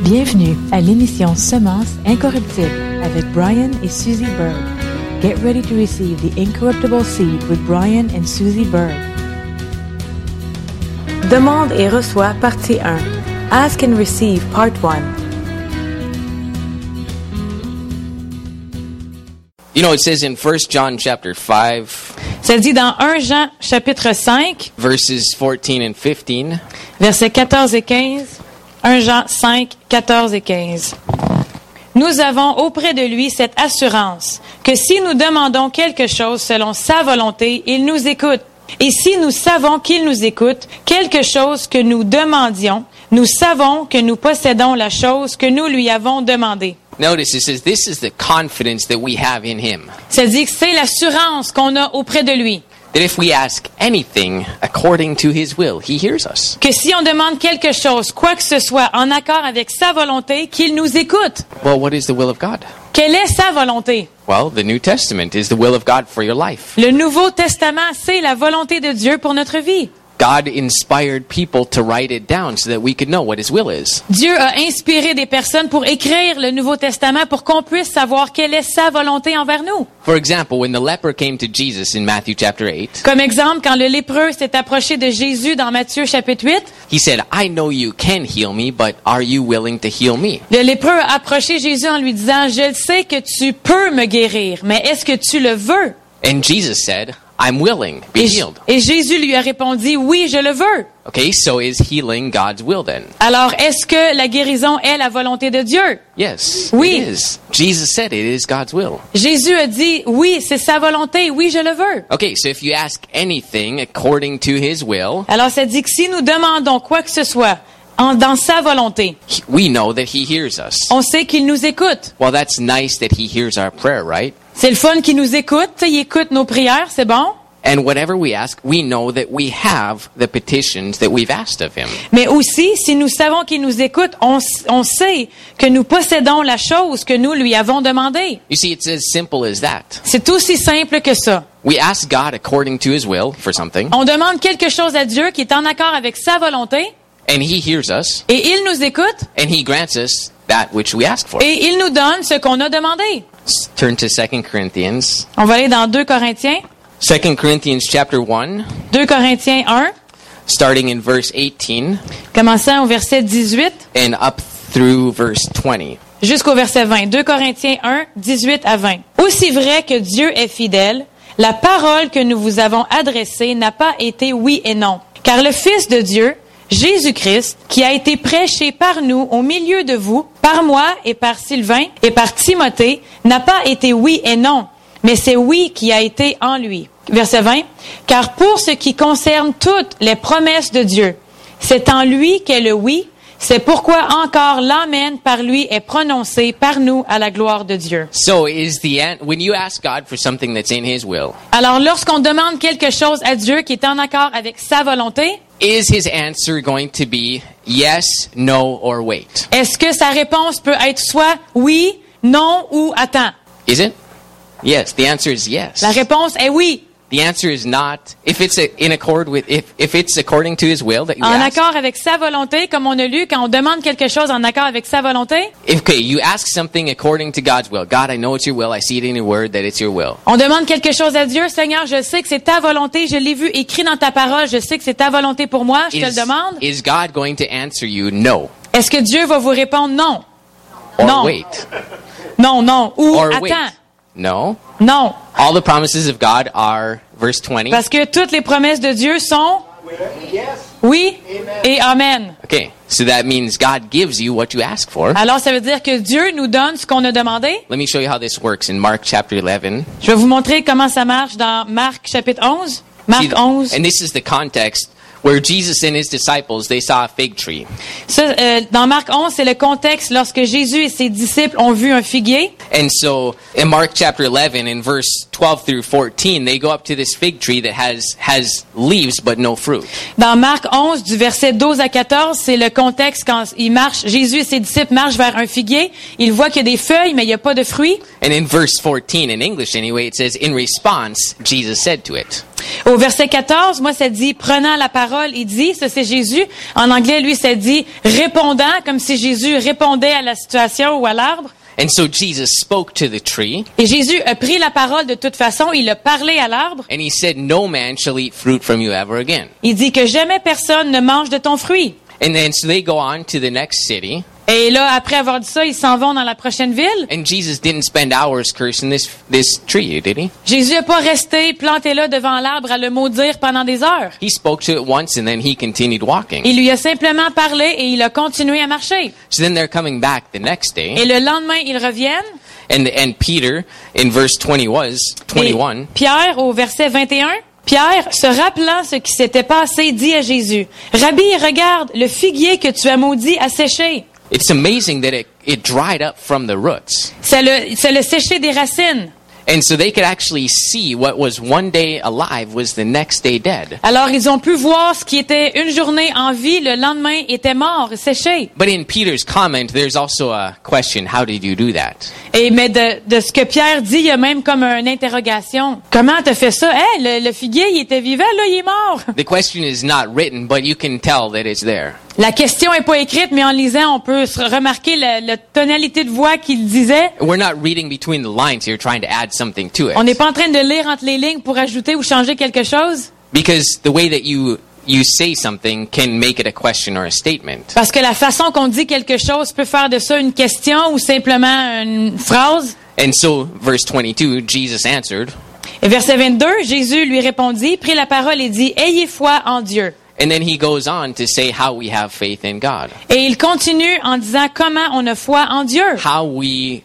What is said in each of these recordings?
Bienvenue à l'émission Semences incorruptibles avec Brian et Susie Berg. Get ready to receive the incorruptible seed with Brian and Susie Berg. Demande et reçois partie 1. Ask and receive part 1. You know, it says in 1 John chapter 5, Ça dit dans 1 Jean chapitre 5, verses 14 and 15, versets 14 et 15. 1 Jean 5, 14 et 15. Nous avons auprès de lui cette assurance que si nous demandons quelque chose selon sa volonté, il nous écoute. Et si nous savons qu'il nous écoute, quelque chose que nous demandions, nous savons que nous possédons la chose que nous lui avons demandée. notice it says this is the confidence that we have in him. Ça dit que c'est l'assurance qu'on a auprès de lui. That if we ask anything according to his will, he hears us. Que si on demande quelque chose, quoi que ce soit, en accord avec sa volonté, qu'il nous écoute. Well, what is the will of God? Quelle est sa volonté? Well, the New Testament is the will of God for your life. Le Nouveau Testament, c'est la volonté de Dieu pour notre vie. God inspired people to write it down so that we could know what his will is. Dieu a inspiré des personnes pour écrire le Nouveau Testament pour qu'on puisse savoir quelle est sa volonté envers nous. For example, when the leper came to Jesus in Matthew chapter 8, Comme exemple, quand le lépreux s'est approché de Jésus dans Matthieu chapitre 8, he said, I know you can heal me, but are you willing to heal me? le lépreux a approché Jésus en lui disant, « Je sais que tu peux me guérir, mais est-ce que tu le veux? » And Jesus said, I'm willing, be healed. Et Jésus lui a répondu, « Oui, je le veux. » Okay, so is healing God's will then? Alors, est-ce que la guérison est la volonté de Dieu? Yes, Oui. it is. Jesus said it is God's will. Jésus a dit, « Oui, c'est sa volonté, oui, je le veux. » Okay, so if you ask anything according to his will, Alors, ça dit que si nous demandons quoi que ce soit dans sa volonté, we know that he hears us. on sait qu'il nous écoute. Well, that's nice that he hears our prayer, right? C'est le fun qu'il nous écoute. Il écoute nos prières, c'est bon. And whatever we ask, we know that we have the petitions that we've asked of him. Mais aussi, si nous savons qu'il nous écoute, on sait que nous possédons la chose que nous lui avons demandée. You see, it's as simple as that. C'est aussi simple que ça. We ask God according to his will for something, On demande quelque chose à Dieu qui est en accord avec sa volonté, and he hears us, et il nous écoute, and he grants us that which we ask for. et il nous donne ce qu'on a demandé. Turn to 2 Corinthians. On va aller dans 2 Corinthiens. 2 Corinthians chapter 1, 2 Corinthiens 1, starting in verse 18 commençant au verset 18 and up through verse 20. jusqu'au verset 20. 2 Corinthiens 1, 18 à 20. Aussi vrai que Dieu est fidèle, la parole que nous vous avons adressée n'a pas été oui et non. Car le Fils de Dieu, Jésus-Christ, qui a été prêché par nous au milieu de vous, par moi et par Sylvain et par Timothée, n'a pas été oui et non, mais c'est oui qui a été en lui. Verset 20. Car pour ce qui concerne toutes les promesses de Dieu, c'est en lui qu'est le oui, c'est pourquoi encore l'amen par lui est prononcé par nous à la gloire de Dieu. So when you ask God for something that's in his will, Alors lorsqu'on demande quelque chose à Dieu qui est en accord avec sa volonté, is his answer going to be yes, no, or wait? est-ce que sa réponse peut être soit oui, non ou attends? Is it? Yes, the answer is yes. La réponse est oui. The answer is not if it's in accord with if it's according to his will that you En ask. accord avec sa volonté, comme on a lu, quand on demande quelque chose en accord avec sa volonté, Okay, you ask something according to God's will. God, I know it's your will. I see it in your word that it's your will. on demande quelque chose à Dieu. Seigneur, je sais que c'est ta volonté, je l'ai vu écrit dans ta parole, je sais que c'est ta volonté pour moi, je te le demande. Is God going to answer you no Est-ce que Dieu va vous répondre non? or Non. wait? Non, non, ou Or wait? attends? No. Non. All the promises of God are verse 20. Parce que toutes les promesses de Dieu sont oui et amen. Okay, so that means God gives you what you ask for. Alors, ça veut dire que Dieu nous donne ce qu'on a demandé. Let me show you how this works in Mark chapter 11. Je vais vous montrer comment ça marche dans Marc chapitre 11. Marc 11. And this is the context where Jesus and his disciples, they saw a fig tree. Ça, dans Marc 11, c'est le contexte lorsque Jésus et ses disciples ont vu un figuier. And so in Mark chapter 11, in verse 12 through 14, they go up to this fig tree that has leaves but no fruit. Dans Marc 11, du verset 12 à 14, c'est le contexte quand il marche, Jésus et ses disciples marchent vers un figuier. Ils voient qu'il y a des feuilles, mais il n'y a pas de fruits. And in verse 14, in English anyway, it says, in response, Jesus said to it. Au verset 14, moi, ça dit, prenant la parole, il dit, ça c'est Jésus. En anglais, lui, ça dit, répondant, comme si Jésus répondait à la situation ou à l'arbre. And so Jesus spoke to the tree, Et Jésus a pris la parole de toute façon, il a parlé à l'arbre. and he said, "No man shall eat fruit from you ever again." Il dit que jamais personne ne mange de ton fruit. And then so they go on to the next city, Et là, après avoir dit ça, ils s'en vont dans la prochaine ville. and Jesus didn't spend hours cursing this tree, did he? Jésus n'a pas resté planté là devant l'arbre à le maudire pendant des heures. He spoke to it once, and then he continued walking. Il lui a simplement parlé et il a continué à marcher. So then they're coming back the next day, Et le lendemain, ils reviennent. and Peter in verse 21 Et Pierre, au verset 21, Pierre, se rappelant ce qui s'était passé, dit à Jésus, « Rabbi, regarde, le figuier que tu as maudit a séché. It's amazing that it dried up from the roots. Ça l'a séché des racines. » And so they could actually see what was one day alive was the next day dead. Alors, ils ont pu voir ce qui était une journée en vie, le lendemain était mort, séché. But in Peter's comment, there's also a question, how did you do that? Mais de ce que Pierre dit, il y a même comme une interrogation. Comment t'as fait ça? Le figuier, il était vivant, là, il est mort. The question is not written, but you can tell that it's there. La question est pas écrite, mais en lisant, on peut remarquer la tonalité de voix qu'il disait. We're not reading between the lines here trying to add something to it. On n'est pas en train de lire entre les lignes pour ajouter ou changer quelque chose. Because the way that you say something can make it a question or a statement. Parce que la façon qu'on dit quelque chose peut faire de ça une question ou simplement une phrase. And so, verse 22, Jesus answered, Et verset 22, Jésus lui répondit, prit la parole et dit, « Ayez foi en Dieu. » and then he goes on to say how we have faith in God. Et il continue en disant comment on a foi en Dieu. How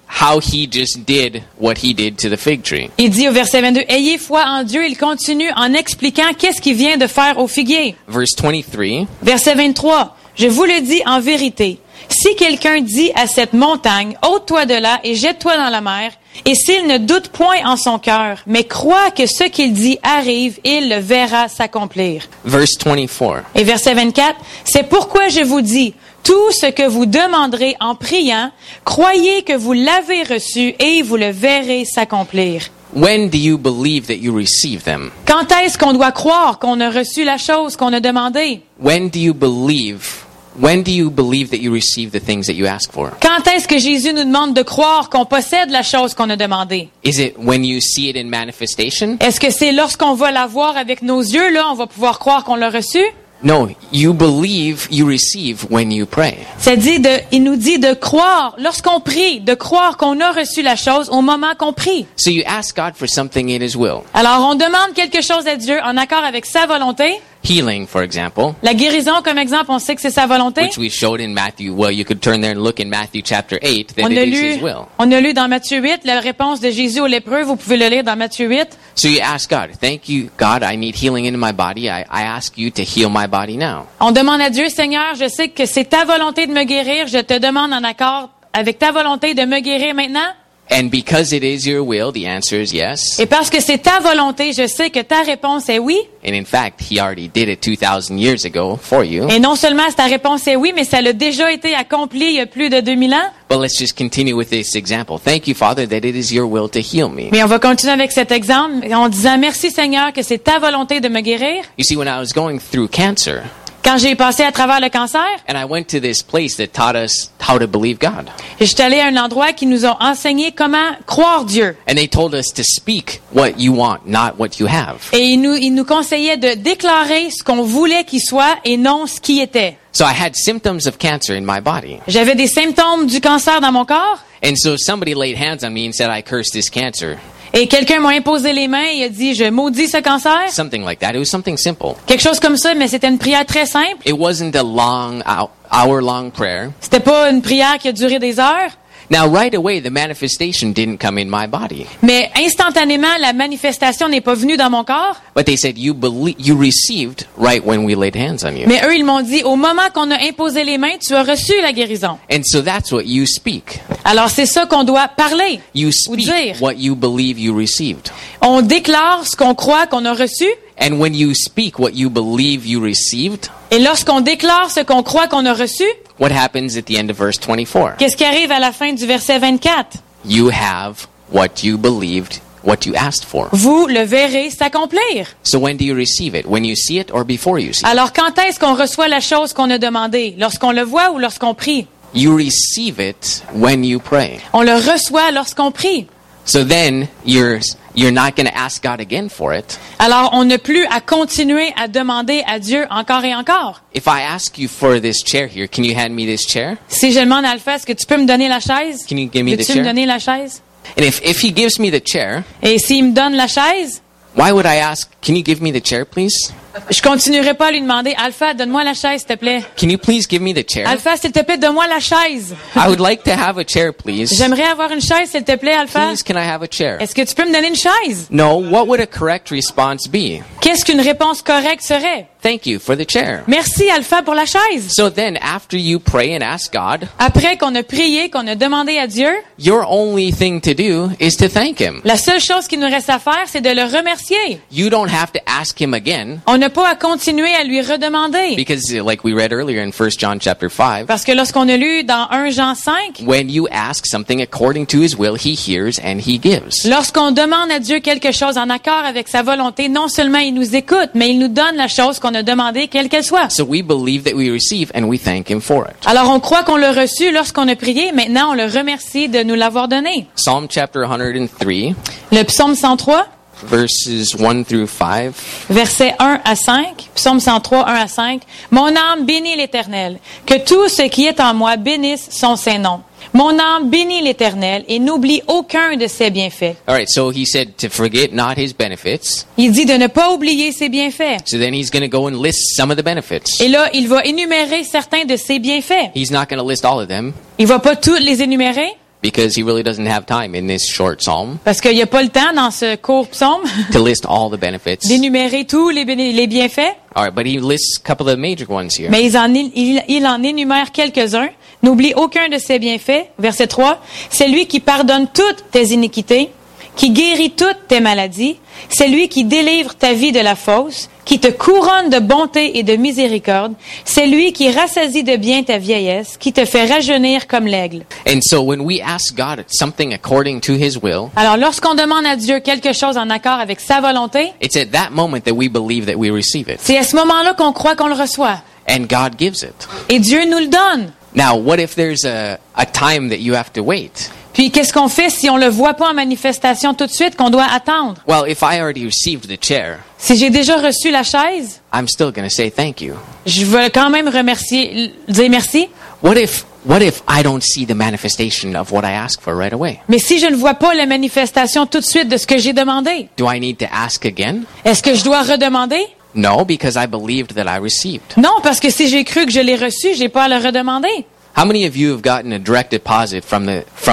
he just did what he did to the fig tree. Il dit au verset 22, « Ayez foi en Dieu. » Il continue en expliquant qu'est-ce qu'il vient de faire au figuier. Verse 23, Verset 23, « Je vous le dis en vérité, si quelqu'un dit à cette montagne, ôte-toi de là et jette-toi dans la mer, et s'il ne doute point en son cœur, mais croit que ce qu'il dit arrive, il le verra s'accomplir. » verse 24, Et verset 24, « C'est pourquoi je vous dis, tout ce que vous demanderez en priant, croyez que vous l'avez reçu et vous le verrez s'accomplir. » when do you believe that you receive them? Quand est-ce qu'on doit croire qu'on a reçu la chose qu'on a demandée? When do you believe that you receive the things that you ask for? Quand est-ce que Jésus nous demande de croire qu'on possède la chose qu'on a demandée? Is it when you see it in manifestation? Est-ce que c'est lorsqu'on va la voir avec nos yeux, là, on va pouvoir croire qu'on l'a reçu? No, you believe you receive when you pray. Il nous dit de croire, lorsqu'on prie, de croire qu'on a reçu la chose au moment qu'on prie. So you ask God for something in His will. Alors, on demande quelque chose à Dieu en accord avec sa volonté. Healing, for example, La guérison, comme exemple, on sait que c'est sa volonté. which we showed in Matthew. Well, you could turn there and look in Matthew chapter 8 that it is His will. On a lu dans Matthieu 8 la réponse de Jésus aux lépreux. Vous pouvez le lire dans Matthieu 8. So you ask God, thank you, God, I need healing in my body. I ask you to heal my body now. On demande à Dieu, Seigneur, je sais que c'est ta volonté de me guérir. Je te demande en accord avec ta volonté de me guérir maintenant. And because it is your will, the answer is yes. Et parce que c'est ta volonté, je sais que ta réponse est oui. And in fact, He already did it 2,000 years ago for you. Et non seulement ta réponse est oui, mais ça l'a déjà été accompli il y a plus de 2000 ans. But let's just continue with this example. Thank you, Father, that it is your will to heal me. Mais on va continuer avec cet exemple en disant merci Seigneur que c'est ta volonté de me guérir. You see, when I was going through cancer, Quand j'ai passé à travers le cancer, and I went to this place that taught us how to believe God. je suis allée à un endroit qui nous a enseigné comment croire Dieu. And they told us to speak what you want, not what you have. Et il nous conseillait de déclarer ce qu'on voulait qu'il soit et non ce qui était. So I had symptoms of cancer in my body. J'avais des symptômes du cancer dans mon corps And so somebody laid hands on me and said, I curse this cancer. et quelqu'un m'a imposé les mains et a dit je maudis ce cancer. Something like that. It was something simple. Quelque chose comme ça, mais c'était une prière très simple. It wasn't a long, hour-long prayer. C'était pas une prière qui a duré des heures. Now, right away, the manifestation didn't come in my body. Mais instantanément, la manifestation n'est pas venue dans mon corps. But they said, you received right when we laid hands on you. Mais eux, ils m'ont dit, au moment qu'on a imposé les mains, tu as reçu la guérison. And so that's what you speak. Alors, c'est ça qu'on doit parler You ou speak dire. what you believe you received. On déclare ce qu'on croit qu'on a reçu. And when you speak what you believe you received, Et lorsqu'on déclare ce qu'on croit qu'on a reçu, what happens at the end of verse 24? qu'est-ce qui arrive à la fin du verset 24? You have what you believed what you asked for. vous le verrez s'accomplir. So when do you receive it? When you see it or before you see it? Alors, quand est-ce qu'on reçoit la chose qu'on a demandée? Lorsqu'on le voit ou lorsqu'on prie? You receive it when you pray. On le reçoit lorsqu'on prie. So then you're not going to ask God again for it. Alors, on n'a plus à continuer à demander à Dieu encore et encore. If I ask you for this chair here, can you hand me this chair? Si je demande à Alpha, est-ce que tu peux me donner la chaise? Can you give me the Peux-tu me chair? donner la chaise? And if he gives me the chair, Et s'il me donne la chaise, why would I ask, can you give me the chair, please? je continuerai pas à lui demander, Alpha, donne-moi la chaise, s'il te plaît. Can you please give me the chair? Alpha, s'il te plaît, donne-moi la chaise. I would like to have a chair, please. J'aimerais avoir une chaise, s'il te plaît, Alpha. Please, can I have a chair? Est-ce que tu peux me donner une chaise? No, what would a correct response be? Qu'est-ce qu'une réponse correcte serait? Thank you for the chair. Merci, Alpha, pour la chaise. So then, after you pray and ask God, Après qu'on a prié, qu'on a demandé à Dieu, your only thing to do is to thank Him. la seule chose qui nous reste à faire, c'est de le remercier. You don't have to ask Him again, On n'a pas à continuer à lui redemander. because like we read earlier in 1 John chapter 5, Parce que lorsqu'on a lu dans 1 Jean 5, when you ask something according to His will, He hears and He gives. lorsqu'on demande à Dieu quelque chose en accord avec sa volonté, non seulement il nous écoute, mais il nous donne la chose qu'on a demandée, quelle qu'elle soit. So we believe that we receive and we thank Him for it. Alors on croit qu'on l'a reçu lorsqu'on a prié, maintenant on le remercie de nous l'avoir donné. Psalm chapter 103, Le psaume 103, verses 1 through 5. versets 1 à 5, psaume 103, 1 à 5. Mon âme bénit l'Éternel, que tout ce qui est en moi bénisse son Saint-Nom. Mon âme bénit l'Éternel et n'oublie aucun de ses bienfaits. All right, so he said to forget not His benefits. Il dit de ne pas oublier ses bienfaits. So then he's going to go and list some of the benefits. Et là, il va énumérer certains de ses bienfaits. He's not going to list all of them Il va pas tous les énumérer because he really doesn't have time in this short psalm parce qu'il n'y a pas le temps dans ce court psaume to list all the benefits. d'énumérer tous les bienfaits. All right, but he lists a couple of major ones here. Mais il en énumère quelques-uns. N'oublie aucun de ses bienfaits. Verset 3. C'est lui qui pardonne toutes tes iniquités, qui guérit toutes tes maladies. C'est lui qui délivre ta vie de la fausse, qui te couronne de bonté et de miséricorde. C'est lui qui rassasie de bien ta vieillesse, qui te fait rajeunir comme l'aigle. And so when we ask God something according to His will, Alors, lorsqu'on demande à Dieu quelque chose en accord avec sa volonté, it's at that moment that we believe that we receive it. c'est à ce moment-là qu'on croit qu'on le reçoit. And God gives it. Et Dieu nous le donne. Now, what if there's a time that you have to wait? Puis, qu'est-ce qu'on fait si on le voit pas en manifestation tout de suite, qu'on doit attendre? Well, if I already received the chair, Si j'ai déjà reçu la chaise, I'm still going to say thank you. je veux quand même dire merci. What if I don't see the manifestation of what I asked for right away? Mais si je ne vois pas la manifestation tout de suite de ce que j'ai demandé, Do I need to ask again? est-ce que je dois redemander? No, because I believed that I received. Non, parce que si j'ai cru que je l'ai reçu, j'ai pas à le redemander. How many of you have gotten a direct deposit from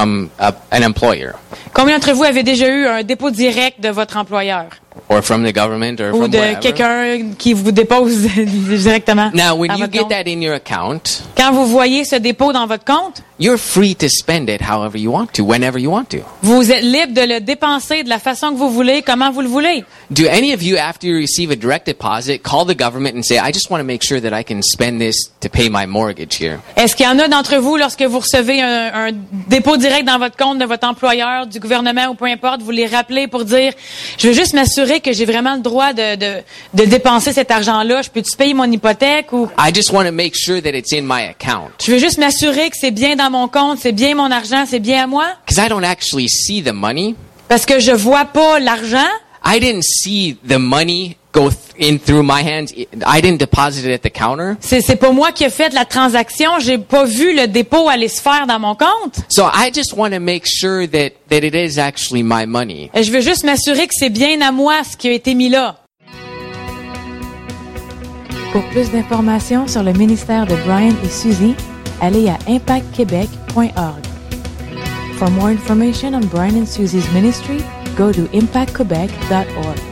an employer Combien d'entre vous avez déjà eu un dépôt direct de votre employeur? or from the government or Ou from de wherever? quelqu'un qui vous dépose directement Now, when à you votre get compte? that in your account, Quand vous voyez ce dépôt dans votre compte, you're free to spend it however you want to, whenever you want to. vous êtes libre de le dépenser de la façon que vous voulez, comment vous le voulez. Do any of you, after you receive a direct deposit, call the government and say, I just want to make sure that I can spend this to pay my mortgage here? Est-ce qu'il y en a d'entre vous, lorsque vous recevez un dépôt direct dans votre compte de votre employeur, du gouvernement ou peu importe, vous les rappelez pour dire, je veux juste m'assurer que j'ai vraiment le droit de dépenser cet argent-là, je peux-tu payer mon hypothèque ou I just want to make sure that it's in my account. je veux juste m'assurer que c'est bien dans mon compte, c'est bien mon argent, c'est bien à moi? Because I don't actually see the money. Parce que je vois pas l'argent. I didn't see the money go in through my hands. I didn't deposit it at the counter. C'est pas moi qui ai fait la transaction, j'ai pas vu le dépôt aller se faire dans mon compte. So I just want to make sure that it is actually my money. Je veux juste m'assurer que c'est bien à moi ce qui a été mis là. Pour plus d'informations sur le ministère de Brian et Suzy, allez à impactquebec.org. For more information on Brian and Suzy's ministry, go to impactquebec.org.